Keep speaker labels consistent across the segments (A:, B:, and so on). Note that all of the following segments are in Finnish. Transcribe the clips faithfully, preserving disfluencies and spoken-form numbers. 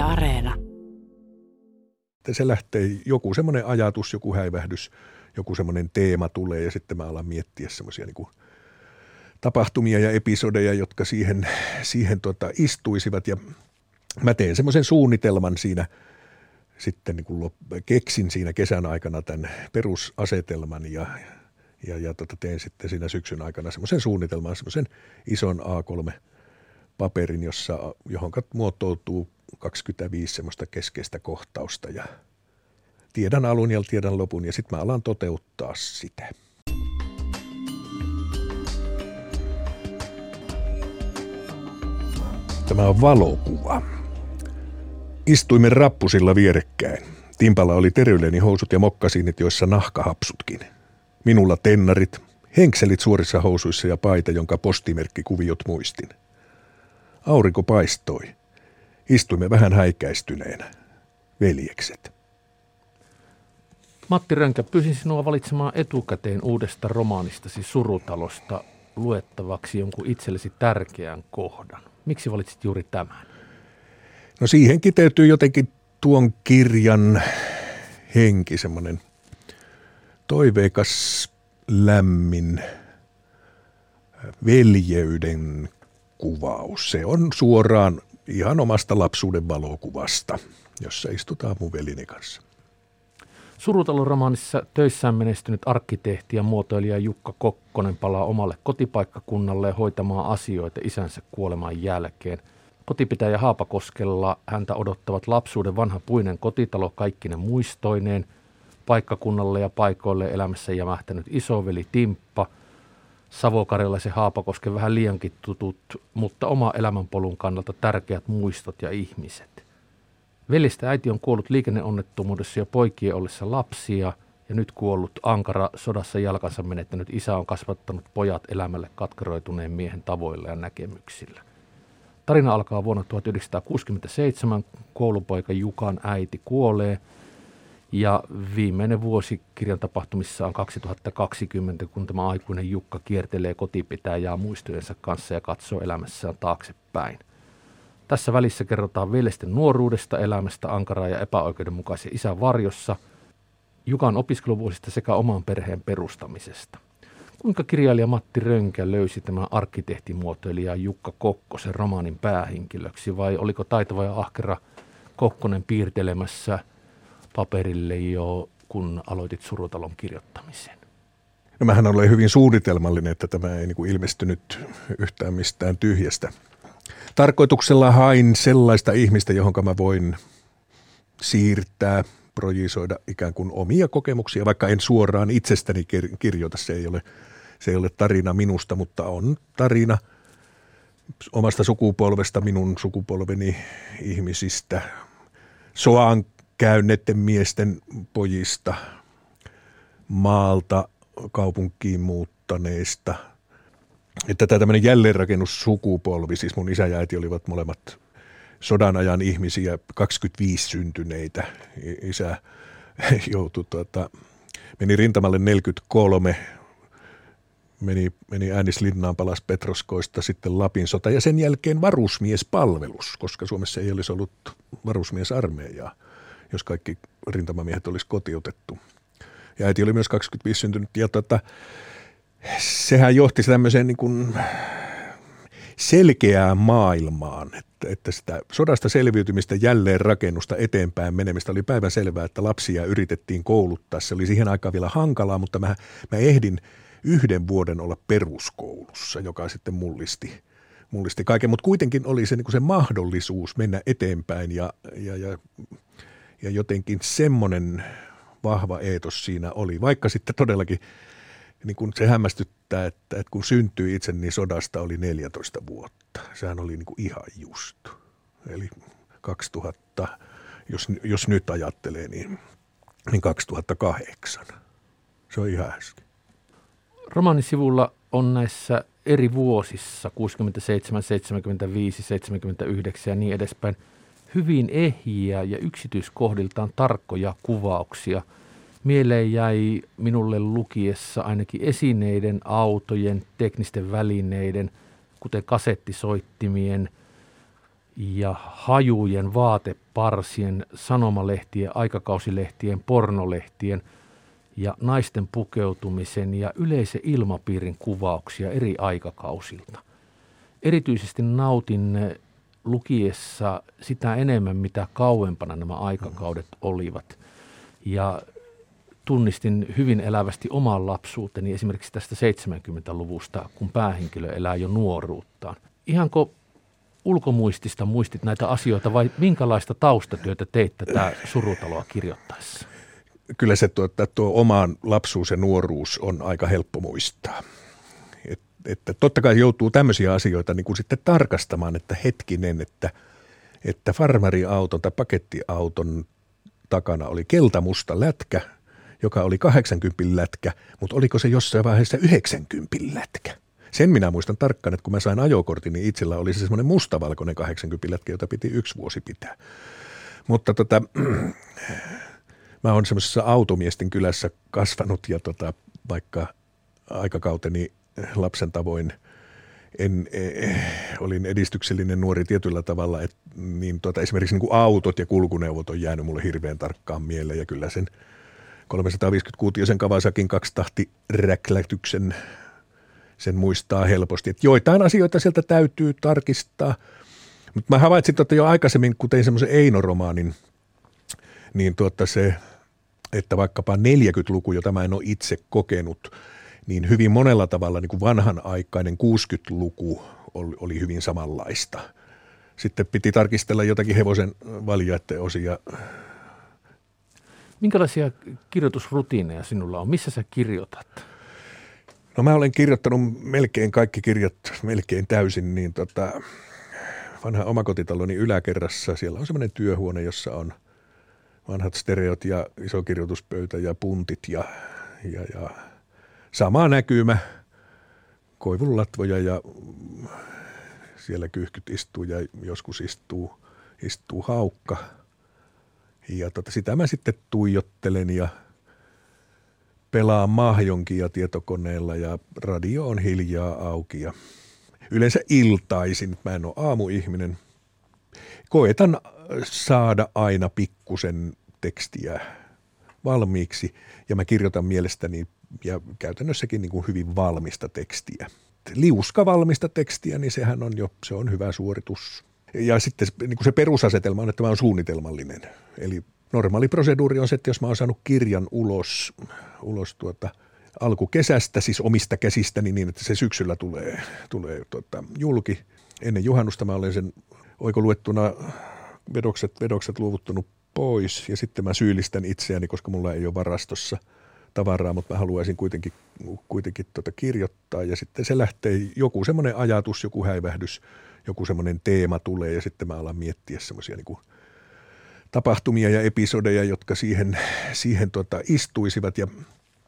A: Areena.
B: Se lähtee joku semmoinen ajatus, joku häivähdys, joku semmoinen teema tulee ja sitten mä alan miettiä semmoisia niin kuin tapahtumia ja episodeja, jotka siihen, siihen tota istuisivat ja mä teen semmoisen suunnitelman siinä, sitten niin kuin keksin siinä kesän aikana tämän perusasetelman ja, ja, ja tota teen sitten siinä syksyn aikana semmoisen suunnitelman, semmoisen ison A kolme paperin, jossa, johon muotoutuu kaksikymmentäviisi semmoista keskeistä kohtausta ja tiedän alun ja tiedän lopun ja sitten mä alan toteuttaa sitä. Tämä on valokuva. Istuimme rappusilla vierekkäin. Timpalla oli teryleni housut ja mokkasiinit, joissa nahkahapsutkin. Minulla tennarit, henkselit suorissa housuissa ja paita, jonka postimerkkikuviot muistin. Aurinko paistoi. Istuimme vähän häikäistyneenä. Veljekset.
C: Matti Rönkä, pyysin sinua valitsemaan etukäteen uudesta romaanistasi Surutalosta luettavaksi jonkun itsellesi tärkeän kohdan. Miksi valitsit juuri tämän?
B: No siihen kiteytyy jotenkin tuon kirjan henki, semmoinen toiveikas, lämmin veljeyden kuvaus. Se on suoraan ihan omasta lapsuuden valokuvasta, jossa istutaan mun veljeni kanssa.
C: Surutalon romaanissa töissään menestynyt arkkitehti ja muotoilija Jukka Kokkonen palaa omalle kotipaikkakunnalle hoitamaan asioita isänsä kuoleman jälkeen. Kotipitäjä Haapakoskella häntä odottavat lapsuuden vanha puinen kotitalo kaikkine muistoineen, paikkakunnalle ja paikoille elämässä jämähtänyt isoveli Timppa, Savo-Karjalaisen Haapakosken vähän liiankin tutut, mutta oma elämänpolun kannalta tärkeät muistot ja ihmiset. Veljestä äiti on kuollut liikenneonnettomuudessa jo poikien ollessa lapsia ja nyt kuollut ankara sodassa jalkansa menettänyt isä on kasvattanut pojat elämälle katkeroituneen miehen tavoilla ja näkemyksillä. Tarina alkaa vuonna tuhatyhdeksänsataakuusikymmentäseitsemän, koulupoika Jukan äiti kuolee ja viimeinen vuosi kirjan tapahtumissa on kaksituhattakaksikymmentä, kun tämä aikuinen Jukka kiertelee kotipitäjää muistojensa kanssa ja katsoo elämässään taaksepäin. Tässä välissä kerrotaan veljesten nuoruudesta, elämästä ankaraa ja epäoikeudenmukaisen isän varjossa, Jukan opiskeluvuosista sekä oman perheen perustamisesta. Kuinka kirjailija Matti Rönkä löysi tämän arkkitehtimuotoilija Jukka Kokkosen romaanin päähenkilöksi vai oliko taitava ja ahkera Kokkonen piirtelemässä paperille jo, kun aloitit Surutalon kirjoittamisen?
B: No mähän olen hyvin suunnitelmallinen, että tämä ei niin kuin ilmestynyt yhtään mistään tyhjästä. Tarkoituksella hain sellaista ihmistä, johon mä voin siirtää, projisoida ikään kuin omia kokemuksia, vaikka en suoraan itsestäni kirjoita. Se ei ole, se ei ole tarina minusta, mutta on tarina omasta sukupolvesta, minun sukupolveni ihmisistä, soan käyneiden miesten pojista, maalta kaupunkiin muuttaneista. Että tämä tämmöinen jälleenrakennussukupolvi, siis mun isä ja äiti olivat molemmat sodan ajan ihmisiä, kaksikymmentäviisi syntyneitä. Isä joutui, tuota, meni rintamalle neljäkymmentäkolme, meni, meni Äänislinnaan, palasi Petroskoista, sitten Lapin sota ja sen jälkeen varusmiespalvelus, koska Suomessa ei olisi ollut varusmiesarmeijaa, jos kaikki rintamamiehet olisi kotiutettu. Ja äiti oli myös kaksikymmentäviisi syntynyt ja tuota, sehän johti tämmöiseen niin kuin selkeään maailmaan, että, että sitä sodasta selviytymistä, jälleen rakennusta, eteenpäin menemistä oli päivän selvää, että lapsia yritettiin kouluttaa. Se oli siihen aikaan vielä hankalaa, mutta mä, mä ehdin yhden vuoden olla peruskoulussa, joka sitten mullisti, mullisti kaiken. Mutta kuitenkin oli se, niin kuin se mahdollisuus mennä eteenpäin ja, ja, ja, ja jotenkin semmoinen vahva eetos siinä oli, vaikka sitten todellakin niin kun se hämmästyttää, että, että kun syntyi itse, niin sodasta oli neljätoista vuotta. Sehän oli niin kuin ihan just. Eli kaksituhatta, jos, jos nyt ajattelee, niin, niin kaksituhattakahdeksan. Se on ihan äsken.
C: Romaanin sivulla on näissä eri vuosissa, kuusikymmentäseitsemän, seitsemänkymmentäviisi, seitsemänkymmentäyhdeksän ja niin edespäin, hyvin ehjiä ja yksityiskohdiltaan tarkkoja kuvauksia. Mieleen jäi minulle lukiessa ainakin esineiden, autojen, teknisten välineiden, kuten kasettisoittimien ja hajujen, vaateparsien, sanomalehtien, aikakausilehtien, pornolehtien ja naisten pukeutumisen ja yleisen ilmapiirin kuvauksia eri aikakausilta. Erityisesti nautin lukiessa sitä enemmän, mitä kauempana nämä aikakaudet olivat. Ja tunnistin hyvin elävästi oman lapsuuteni esimerkiksi tästä seitsemänkymmentäluvusta, kun päähenkilö elää jo nuoruuttaan. Ihanko ulkomuistista muistit näitä asioita vai minkälaista taustatyötä teit tätä Surutaloa kirjoittaessa?
B: Kyllä se tuo, tuo omaan lapsuus ja nuoruus on aika helppo muistaa. Et, että totta kai joutuu tämmöisiä asioita niin kuin sitten tarkastamaan, että hetkinen, että, että farmariauton tai pakettiauton takana oli keltamusta lätkä, joka oli kahdeksankymmentä lätkä, mutta oliko se jossain vaiheessa yhdeksänkymmentä lätkä? Sen minä muistan tarkkaan, että kun mä sain ajokortin, niin itsellä oli se semmoinen mustavalkoinen kahdeksankymmentä lätkä, jota piti yksi vuosi pitää. Mutta tota, mä oon semmoisessa automiesten kylässä kasvanut ja tota, vaikka aikakauteni lapsen tavoin en, eh, olin edistyksellinen nuori tietyllä tavalla, et, niin tota, esimerkiksi niin kuin autot ja kulkuneuvot on jäänyt mulle hirveän tarkkaan mieleen ja kyllä sen kolmesataaviisikymmentä-kuutiosen Kawasakin kaksitahti räklätyksen sen muistaa helposti. Et joitain asioita sieltä täytyy tarkistaa, mutta mä havaitsin että jo aikaisemmin, kun tein semmoisen Eino-romaanin, niin tuota se, että vaikkapa neljäkymmentäluku, jota mä en ole itse kokenut, niin hyvin monella tavalla niin kuin vanhanaikainen kuusikymmentäluku oli, oli hyvin samanlaista. Sitten piti tarkistella jotakin hevosen valjaiden osia.
C: Minkälaisia kirjoitusrutiineja sinulla on? Missä sä kirjoitat?
B: No mä olen kirjoittanut melkein kaikki kirjat melkein täysin, niin tota, vanha omakotitaloni yläkerrassa. Siellä on semmoinen työhuone, jossa on vanhat stereot ja iso kirjoituspöytä ja puntit ja, ja, ja sama näkymä, koivunlatvoja ja siellä kyyhkyt istuu ja joskus istuu, istuu haukka. Ja tota, sitä mä sitten tuijottelen ja pelaan mahjonkia tietokoneella ja radio on hiljaa auki. Ja yleensä iltaisin, mä en ole aamuihminen, koetan saada aina pikkusen tekstiä valmiiksi ja mä kirjoitan mielestäni ja käytännössäkin niin kuin hyvin valmista tekstiä. Liuska valmista tekstiä, niin sehän on jo, se on hyvä suoritus. Ja sitten niin kuin se perusasetelma on, että mä oon suunnitelmallinen. Eli normaali proseduuri on se, että jos mä oon saanut kirjan ulos, ulos tuota, alkukesästä, siis omista käsistäni niin, että se syksyllä tulee, tulee tuota, julki. Ennen juhannusta mä olen sen oikoluettuna vedokset, vedokset luovuttanut pois ja sitten mä syyllistän itseäni, koska mulla ei ole varastossa tavaraa, mutta mä haluaisin kuitenkin, kuitenkin tuota kirjoittaa ja sitten se lähtee joku semmoinen ajatus, joku häivähdys, joku semmoinen teema tulee ja sitten mä alan miettiä semmoisia niin kuin tapahtumia ja episodeja, jotka siihen, siihen tuota istuisivat ja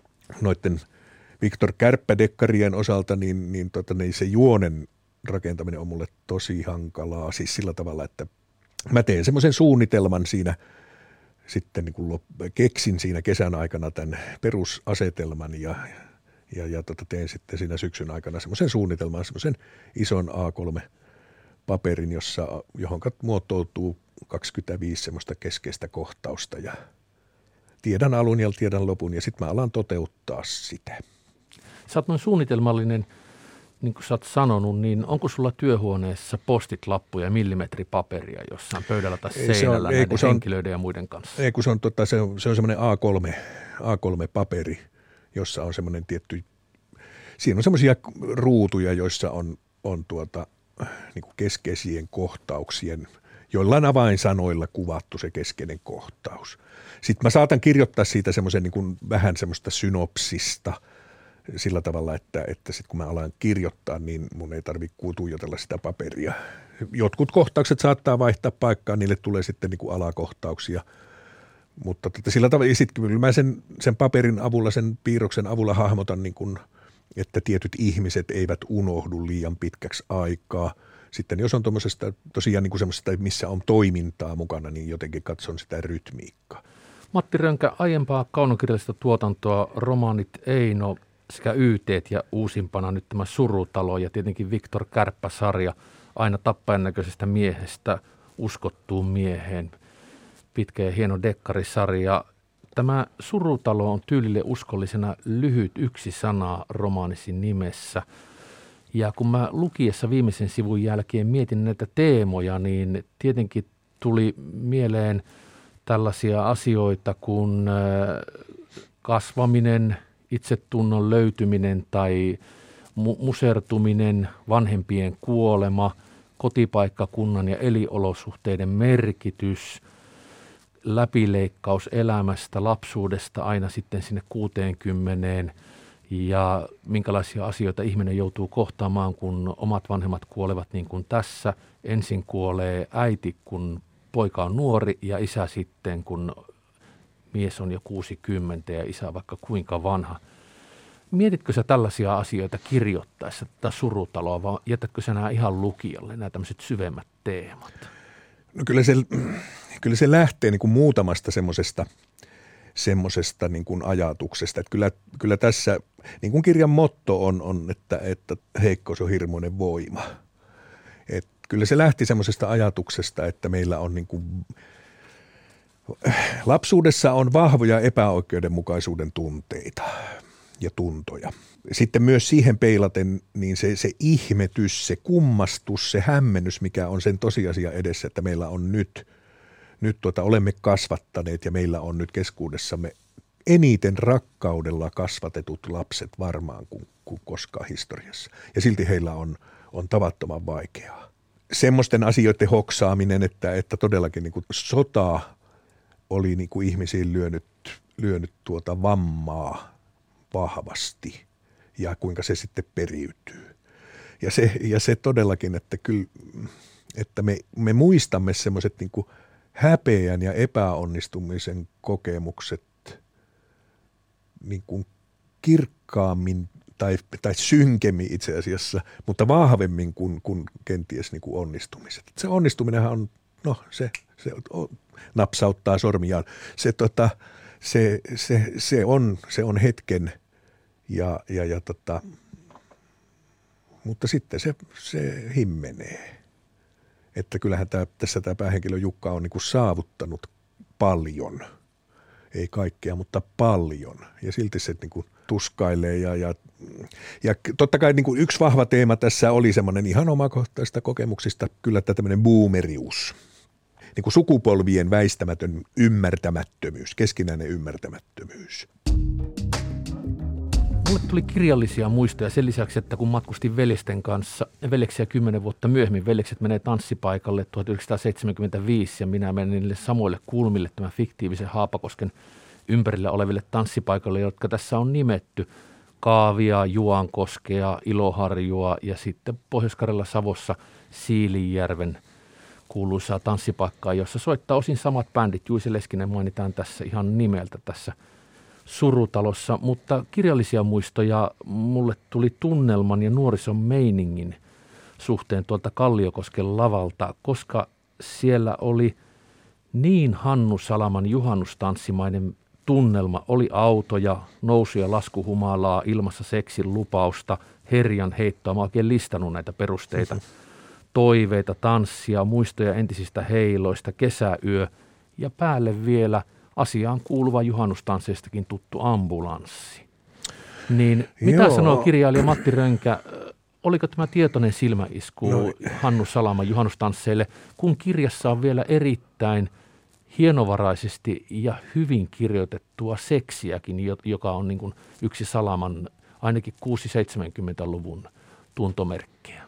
B: noiden Viktor Kärppä-dekkarien osalta niin, niin, tuota, niin se juonen rakentaminen on mulle tosi hankalaa, siis sillä tavalla, että mä teen semmoisen suunnitelman siinä, sitten niin kuin keksin siinä kesän aikana tämän perusasetelman ja, ja, ja tota teen sitten siinä syksyn aikana semmoisen suunnitelman, semmoisen ison A kolme paperin, jossa, johon muotoutuu kaksikymmentäviisi semmoista keskeistä kohtausta ja tiedän alun ja tiedän lopun ja sitten mä alan toteuttaa sitä.
C: Sä oot noin suunnitelmallinen, niin kuin sä oot sanonut, niin onko sulla työhuoneessa postit-lappuja ja millimetripaperia jossain pöydällä tai
B: ei,
C: seinällä
B: on,
C: näiden
B: ei,
C: henkilöiden on, ja muiden kanssa?
B: Ei, kun se on, tota, se on, se on semmoinen A kolme, A kolme paperi, jossa on semmoinen tietty, siinä on semmoisia ruutuja, joissa on, on tuota, niin kuin keskeisien kohtauksien, joillain avainsanoilla kuvattu se keskeinen kohtaus. Sitten mä saatan kirjoittaa siitä semmoisen niin kuin vähän semmoista synopsista sillä tavalla, että, että sitten kun mä alan kirjoittaa, niin mun ei tarvitse tuijotella sitä paperia. Jotkut kohtaukset saattaa vaihtaa paikkaa, niille tulee sitten niin kuin alakohtauksia, mutta tota, sillä tavalla, sitten kyllä mä sen, sen paperin avulla, sen piirroksen avulla hahmotan, niin kuin, että tietyt ihmiset eivät unohdu liian pitkäksi aikaa. Sitten jos on tuommoisesta tosiaan niin kuin semmoisesta, missä on toimintaa mukana, niin jotenkin katson sitä rytmiikkaa.
C: Matti Rönkä, aiempaa kaunokirjallista tuotantoa, romaanit Eino sekä Yteet ja uusimpana nyt tämä Surutalo ja tietenkin Viktor Kärppä-sarja aina tappajan näköisestä miehestä uskottuun mieheen. Pitkä ja hieno dekkarisarja. Tämä Surutalo on tyylille uskollisena lyhyt yksi sana romaanisi nimessä. Ja kun mä lukiessa viimeisen sivun jälkeen mietin näitä teemoja, niin tietenkin tuli mieleen tällaisia asioita kuin kasvaminen, itsetunnon löytyminen tai mu- musertuminen, vanhempien kuolema, kotipaikkakunnan ja eliolosuhteiden merkitys, läpileikkaus elämästä, lapsuudesta aina sitten sinne kuuteenkymmeneen ja minkälaisia asioita ihminen joutuu kohtaamaan, kun omat vanhemmat kuolevat niin kuin tässä. Ensin kuolee äiti, kun poika on nuori ja isä sitten, kun mies on jo kuusikymmentä ja isä vaikka kuinka vanha. Mietitkö sä tällaisia asioita kirjoittaessa tätä Surutaloa vai jätätkö sä nämä ihan lukijalle, nämä tämmöiset syvemmät teemat?
B: No kyllä se, kyllä se lähtee niin kuin muutamasta semmoisesta semmoisesta niin kuin ajatuksesta. Että kyllä, kyllä tässä niin kuin kirjan motto on, on että, että heikkous on hirmuinen voima. Et kyllä se lähti semmoisesta ajatuksesta, että meillä on niin kuin, lapsuudessa on vahvoja epäoikeudenmukaisuuden tunteita ja tuntoja. Sitten myös siihen peilaten niin se, se ihmetys, se kummastus, se hämmennys, mikä on sen tosiasia edessä, että meillä on nyt, nyt tuota, olemme kasvattaneet ja meillä on nyt keskuudessamme eniten rakkaudella kasvatetut lapset varmaan kuin, kuin koskaan historiassa. Ja silti heillä on, on tavattoman vaikeaa. Semmoisten asioiden hoksaaminen, että, että todellakin niin kuin sota oli niin kuin ihmisiin lyönyt, lyönyt tuota vammaa vahvasti ja kuinka se sitten periytyy. Ja se, ja se todellakin, että, kyllä, että me, me muistamme semmoiset niin kuin häpeän ja epäonnistumisen kokemukset niin kuin kirkkaammin tai, tai synkemmin itse asiassa, mutta vahvemmin kuin, kuin kenties niin kuin onnistumiset. Se onnistuminenhan on, no se, se napsauttaa sormiaan. Se, tota, se, se, se, on, se on hetken ja, ja, ja tota, mutta sitten se, se himmenee. Että kyllähän tämä, tässä tämä päähenkilö Jukka on niin kuin saavuttanut paljon. Ei kaikkea, mutta paljon. Ja silti se niin kuin tuskailee. Ja, ja, ja totta kai niin kuin yksi vahva teema tässä oli semmoinen ihan omakohtaista kokemuksista, kyllä tämä tämmöinen boomerius. Niin kuin sukupolvien väistämätön ymmärtämättömyys, keskinäinen ymmärtämättömyys.
C: Mulle tuli kirjallisia muistoja sen lisäksi, että kun matkustin veljesten kanssa, veljeksiä kymmenen vuotta myöhemmin, veljekset menee tanssipaikalle tuhatyhdeksänsataaseitsemänkymmentäviisi ja minä menin niille samoille kulmille tämän fiktiivisen Haapakosken ympärillä oleville tanssipaikalle, jotka tässä on nimetty. Kaavia, Juankoskea, Iloharjua ja sitten Pohjois-Karjala Savossa Siilinjärven kuuluisaa tanssipaikkaa, jossa soittaa osin samat bändit. Juise Leskinen mainitaan tässä ihan nimeltä tässä Surutalossa, mutta kirjallisia muistoja mulle tuli tunnelman ja nuorison meiningin suhteen tuolta Kalliokosken lavalta, koska siellä oli niin Hannu Salaman juhannustanssimainen tunnelma. Oli autoja, nousu- ja laskuhumalaa, ilmassa seksin lupausta, herjan heittoa. Mä oon oikein listannut näitä perusteita. Toiveita, tanssia, muistoja entisistä heiloista, kesäyö ja päälle vielä asiaan kuuluva juhannustansseistakin tuttu ambulanssi. Niin mitä Joo. sanoo kirjailija Matti Rönkä, oliko tämä tietoinen silmäisku no. Hannu Salaman juhannustansseille, kun kirjassa on vielä erittäin hienovaraisesti ja hyvin kirjoitettua seksiäkin, joka on niin kuin yksi Salaman ainakin kuusikymmentä-seitsemänkymmentäluvun tuntomerkkejä?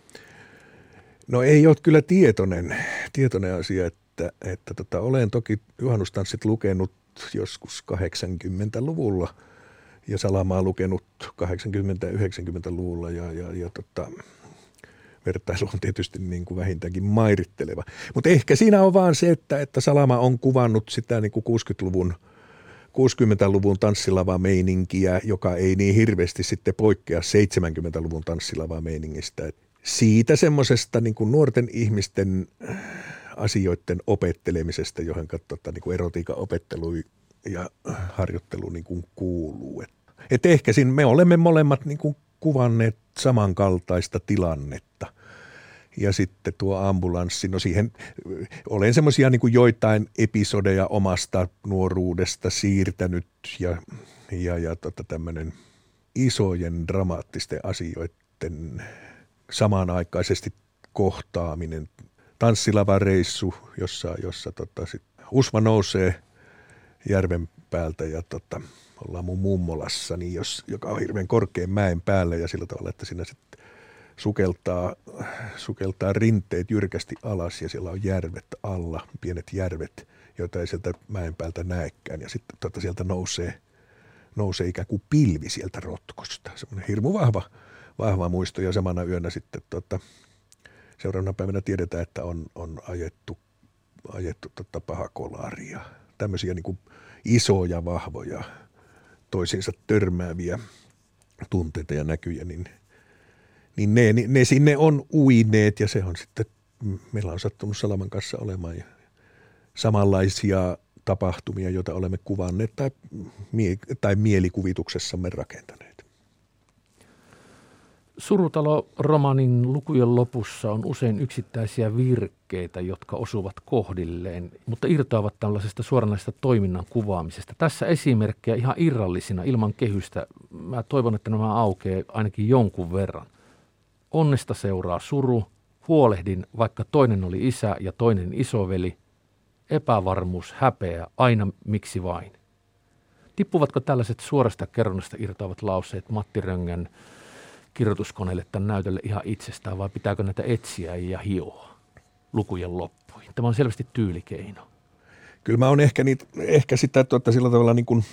B: No ei ole kyllä tietoinen, tietoinen asia, että, että tota, olen toki juhannustanssit lukenut joskus kahdeksankymmentäluvulla ja Salamaa lukenut kahdeksankymmentä-yhdeksänkymmentäluvulla ja, ja, ja tota, vertailu on tietysti niin kuin vähintäänkin mairitteleva. Mutta ehkä siinä on vaan se, että, että Salama on kuvannut sitä niin kuin kuusikymmentäluvun, kuusikymmentäluvun tanssilava-meininkiä, joka ei niin hirveästi sitten poikkea seitsemänkymmentäluvun tanssilava-meiningistä. Siitä semmoisesta niin kuin nuorten ihmisten asioiden opettelemisesta, johon tota, niin kuin erotiikan opettelu ja harjoittelu niin kuin kuuluu. Et, et ehkä siinä me olemme molemmat niin kuin kuvanneet samankaltaista tilannetta. Ja sitten tuo ambulanssi, no siihen olen semmoisia niin kuin joitain episodeja omasta nuoruudesta siirtänyt ja, ja, ja tota tämmöinen isojen dramaattisten asioiden samanaikaisesti kohtaaminen. Tanssilavareissu, jossa, jossa tota sit Usma nousee järven päältä ja tota, ollaan mun mummolassa, niin jos, joka on hirveän korkean mäen päällä ja sillä tavalla, että siinä sitten sukeltaa, sukeltaa rinteet jyrkästi alas ja siellä on järvet alla, pienet järvet, joita ei sieltä mäen päältä näekään. Ja sitten tota, sieltä nousee, nousee ikään kuin pilvi sieltä rotkosta. Semmoinen hirmu vahva, vahva muisto ja samana yönä sitten tota, seuraavana päivänä tiedetään, että on, on ajettu, ajettu tota pahakolaria. Tämmöisiä niin kuin isoja, vahvoja, toisiinsa törmääviä tunteita ja näkyjä, niin, niin ne, ne sinne on uineet ja se on sitten, meillä on sattunut Salaman kanssa olemaan ja samanlaisia tapahtumia, joita olemme kuvanneet tai, tai mielikuvituksessamme rakentaneet.
C: Surutalo-romaanin lukujen lopussa on usein yksittäisiä virkkeitä, jotka osuvat kohdilleen, mutta irtoavat tällaisesta suoranaisesta toiminnan kuvaamisesta. Tässä esimerkkejä ihan irrallisina, ilman kehystä. Mä toivon, että nämä aukeaa ainakin jonkun verran. Onnesta seuraa suru, huolehdin, vaikka toinen oli isä ja toinen isoveli. Epävarmuus, häpeä, aina miksi vain. Tippuvatko tällaiset suorasta kerronnasta irtoavat lauseet Matti Röngän kirjoituskoneelle tämän näytölle ihan itsestään, vai pitääkö näitä etsiä ja hioa lukujen loppuihin? Tämä on selvästi tyylikeino.
B: Kyllä mä oon ehkä, niitä, ehkä sitä tuota, sillä tavalla niin kuin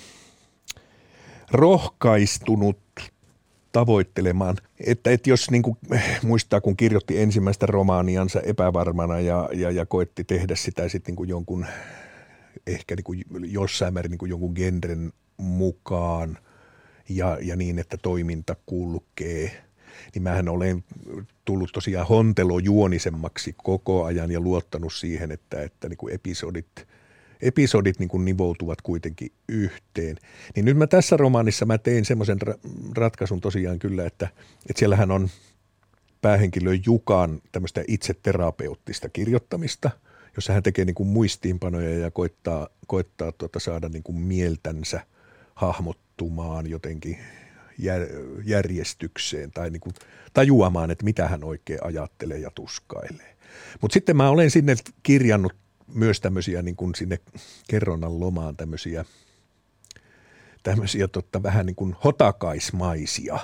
B: rohkaistunut tavoittelemaan, että, että jos niin kuin muistaa, kun kirjoitti ensimmäistä romaaniansa epävarmana ja, ja, ja koetti tehdä sitä sitten niin kuin jonkun, ehkä niin kuin jossain määrin niin kuin jonkun genren mukaan, Ja, ja niin, että toiminta kulkee, niin mähän olen tullut tosiaan hontelojuonisemmaksi koko ajan ja luottanut siihen, että, että niin kuin episodit, episodit niin kuin nivoutuvat kuitenkin yhteen. Niin nyt mä tässä romaanissa mä tein semmoisen ratkaisun tosiaan kyllä, että, että siellähän on päähenkilö Jukan tämmöistä itseterapeuttista kirjoittamista, jossa hän tekee niin kuin muistiinpanoja ja koittaa, koittaa tuota saada niin kuin mieltänsä hahmottumaan jotenkin järjestykseen tai niin kuin tajuamaan, että mitä hän oikein ajattelee ja tuskailee. Mutta sitten mä olen sinne kirjannut myös tämmöisiä niin kuin sinne kerronnan lomaan tämmöisiä, tämmöisiä totta, vähän niin kuin hotakaismaisia,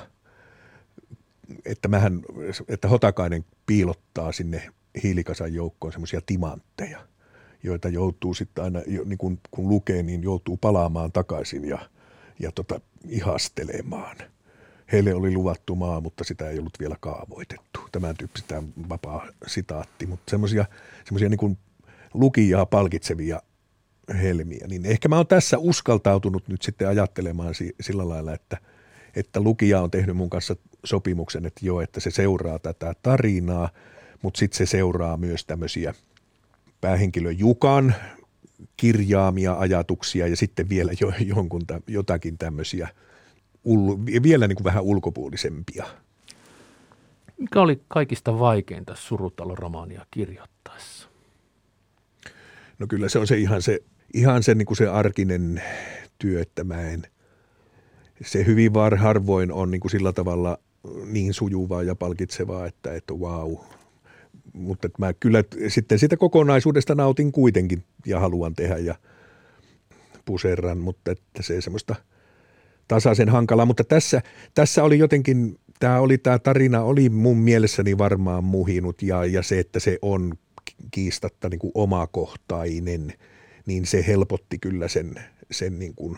B: että, mähän, että Hotakainen piilottaa sinne hiilikasan joukkoon semmoisia timantteja, joita joutuu sitten aina, niin kun, kun lukee, niin joutuu palaamaan takaisin ja, ja tota, ihastelemaan. Heille oli luvattu maa, mutta sitä ei ollut vielä kaavoitettu. Tämän tyyppistä vapaa sitaatti, mutta semmoisia semmoisia niin kuin lukijaa palkitsevia helmiä. Niin ehkä mä oon tässä uskaltautunut nyt sitten ajattelemaan sillä lailla, että, että lukija on tehnyt mun kanssa sopimuksen, että joo, että se seuraa tätä tarinaa, mutta sitten se seuraa myös tämmöisiä päähenkilö Jukan kirjaamia ajatuksia ja sitten vielä jo, jonkun, jotakin tämmöisiä vielä niin kuin vähän ulkopuolisempia.
C: Mikä oli kaikista vaikeinta Surutalo-romaania kirjoittaessa?
B: No kyllä se on se ihan se, ihan se, niin kuin se arkinen työ, että mä en, se hyvin var, harvoin on niin kuin sillä tavalla niin sujuvaa ja palkitsevaa, että, että vau. Mutta mä kyllä sitten sitä kokonaisuudesta nautin kuitenkin ja haluan tehdä ja puserran, mutta että se semmoista tasaisen hankalaa. Mutta tässä, tässä oli jotenkin, tämä oli tämä tarina oli mun mielessäni varmaan muhinut ja, ja se, että se on kiistatta niin kuin omakohtainen, niin se helpotti kyllä sen, sen niin kuin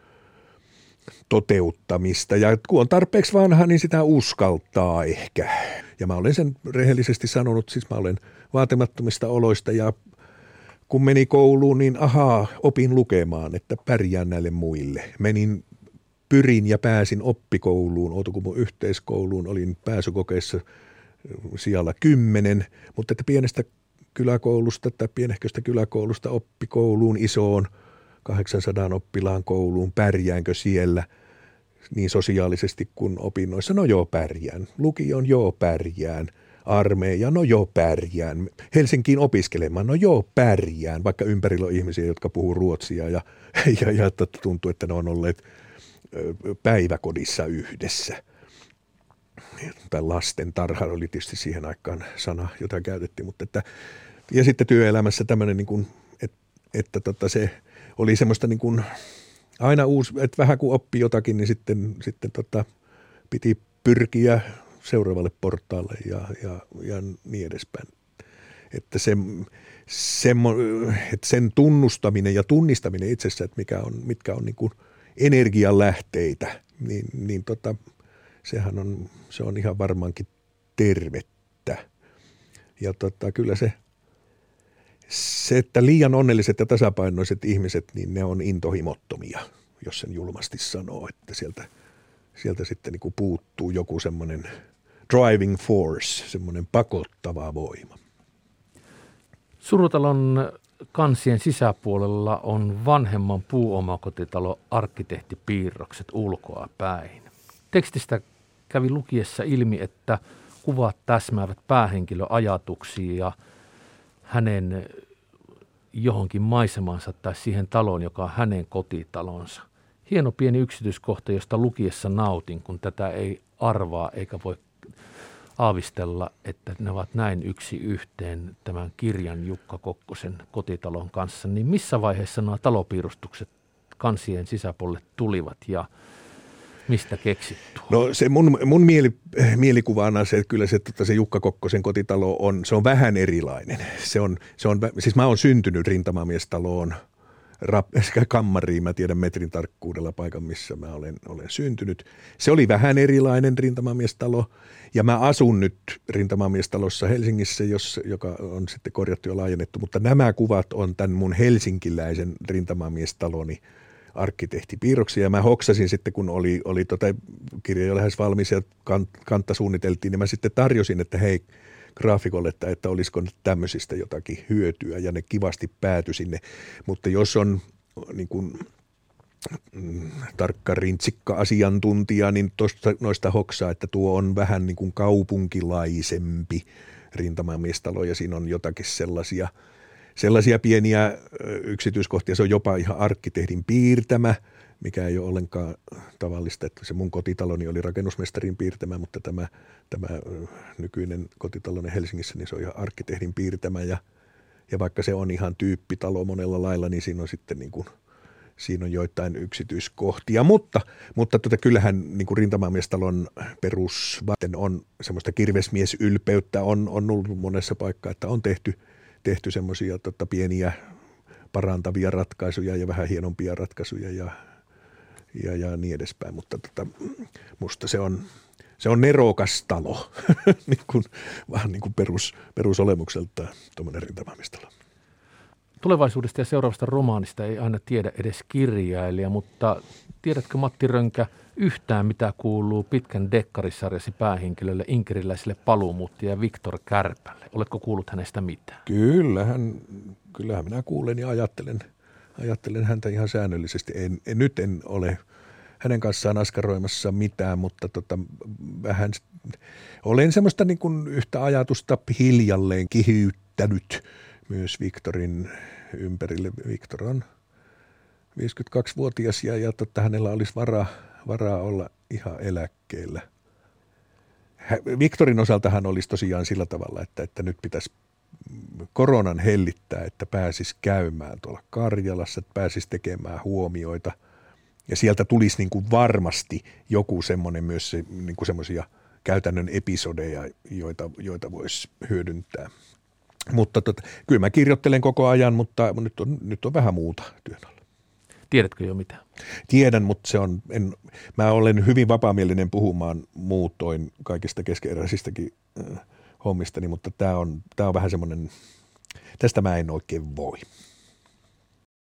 B: toteuttamista. Ja kun on tarpeeksi vanha, niin sitä uskaltaa ehkä. Ja mä olen sen rehellisesti sanonut, siis mä olen vaatimattomista oloista ja kun meni kouluun, niin ahaa, opin lukemaan, että pärjään näille muille. Menin, pyrin ja pääsin oppikouluun, Outokummun yhteiskouluun, olin pääsykokeessa sijalla kymmenen, mutta että pienestä kyläkoulusta tai pienehköstä kyläkoulusta oppikouluun isoon kahdeksansadan oppilaan kouluun, pärjäänkö siellä niin sosiaalisesti kuin opinnoissa? No joo, pärjään. Lukion joo, pärjään. armeija, no joo pärjään. Helsinkiin opiskelemaan, no joo pärjään, vaikka ympärillä on ihmisiä, jotka puhuu ruotsia ja, ja, ja tuntuu, että ne on olleet päiväkodissa yhdessä. Tai lasten tarha oli tietysti siihen aikaan sana, jota käytettiin, mutta että, ja sitten työelämässä tämmöinen, niin kuin, että, että tota se oli semmoista niin kuin, aina uusi, että vähän kun oppi jotakin, niin sitten, sitten tota, piti pyrkiä seuraavalle portaalle ja, ja, ja niin edespäin. Että, se, semmo, että sen tunnustaminen ja tunnistaminen itsessä, että mikä on, mitkä on niin kuin energianlähteitä, niin, niin tota, sehän on, se on ihan varmaankin tervettä. Ja tota, kyllä se, se, että liian onnelliset ja tasapainoiset ihmiset, niin ne on intohimottomia, jos sen julmasti sanoo, että sieltä, sieltä sitten niin kuin puuttuu joku semmoinen driving force, semmoinen pakottava voima.
C: Surutalon kansien sisäpuolella on vanhemman puuomakotitalo arkkitehtipiirrokset ulkoa päin. Tekstistä kävi lukiessa ilmi, että kuvat täsmäävät päähenkilöajatuksiin ja hänen johonkin maisemaansa tai siihen taloon, joka on hänen kotitalonsa. Hieno pieni yksityiskohta, josta lukiessa nautin, kun tätä ei arvaa eikä voi aavistella, että ne ovat näin yksi yhteen tämän kirjan Jukka Kokkosen kotitalon kanssa. Niin missä vaiheessa nämä talopiirustukset kansien sisäpuolelle tulivat ja mistä keksitty?
B: No se mun, mun mieli, mielikuvana se, että kyllä se, että se Jukka Kokkosen kotitalo on, se on vähän erilainen. Se on, se on, siis mä oon syntynyt rintamamiestaloon, rap, kammariin, mä tiedän metrin tarkkuudella paikan, missä mä olen, olen syntynyt. Se oli vähän erilainen rintamamiestalo ja mä asun nyt rintamamiestalossa Helsingissä, jos, joka on sitten korjattu ja laajennettu, mutta nämä kuvat on tämän mun helsinkiläisen rintamamiestaloni arkkitehtipiirroksia. Ja mä hoksasin sitten, kun oli, oli tota, kirja jo lähes valmis ja kantta suunniteltiin, niin mä sitten tarjosin, että hei graafikolle, että, että olisiko tämmöisistä jotakin hyötyä ja ne kivasti päätyi sinne. Mutta jos on niin kuin, mm, tarkka rintsikka-asiantuntija, niin tosta, noista hoksaa, että tuo on vähän niin kuin kaupunkilaisempi rintamamiestalo ja siinä on jotakin sellaisia Sellaisia pieniä yksityiskohtia, se on jopa ihan arkkitehdin piirtämä, mikä ei ole ollenkaan tavallista, että se mun kotitaloni oli rakennusmestarin piirtämä, mutta tämä, tämä nykyinen kotitaloni Helsingissä, niin se on ihan arkkitehdin piirtämä ja, ja vaikka se on ihan tyyppitalo monella lailla, niin siinä on sitten niin kuin, siinä on joitain yksityiskohtia, mutta, mutta tota, kyllähän niin kuin rintamamiestalon perusvaate on semmoista kirvesmiesylpeyttä on, on ollut monessa paikkaa, että on tehty tehty semmoisia tota, pieniä parantavia ratkaisuja ja vähän hienompia ratkaisuja ja, ja, ja niin edespäin, mutta tota, musta se on, se on nerokas talo, niin kuin, vähän niin kuin perus, perusolemukselta tuommoinen rintamamiestalo.
C: Tulevaisuudesta ja seuraavasta romaanista ei aina tiedä edes kirjailija, mutta tiedätkö Matti Rönkä yhtään mitä kuuluu pitkän dekkarisarjasi päähenkilölle inkeriläiselle paluumuuttaja Viktor Kärpälle? Oletko kuullut hänestä mitään?
B: Kyllähän, kyllähän minä kuulen ja ajattelen, ajattelen häntä ihan säännöllisesti. En, en, nyt en ole hänen kanssaan askaroimassa mitään, mutta tota, vähän olen semmoista niin kuin yhtä ajatusta hiljalleen kihyyttänyt myös Viktorin ympärille. Viktor on viisikymmentäkaksivuotias ja, ja totta, hänellä olisi varaa, varaa olla ihan eläkkeellä. Viktorin osalta hän olisi tosiaan sillä tavalla, että, että nyt pitäisi koronan hellittää, että pääsisi käymään tuolla Karjalassa, että pääsisi tekemään huomioita. Ja sieltä tulisi niin kuin varmasti joku semmoinen myös se, niin kuin semmoisia käytännön episodeja, joita, joita voisi hyödyntää. Mutta tota, kyllä mä kirjoittelen koko ajan, mutta nyt on, nyt on vähän muuta työn alla.
C: Tiedätkö jo mitään?
B: Tiedän, mutta se on, en, mä olen hyvin vapaamielinen puhumaan muutoin kaikista keskeeräisistäkin äh, hommistani, mutta tämä on, tää on vähän semmoinen, tästä mä en oikein voi.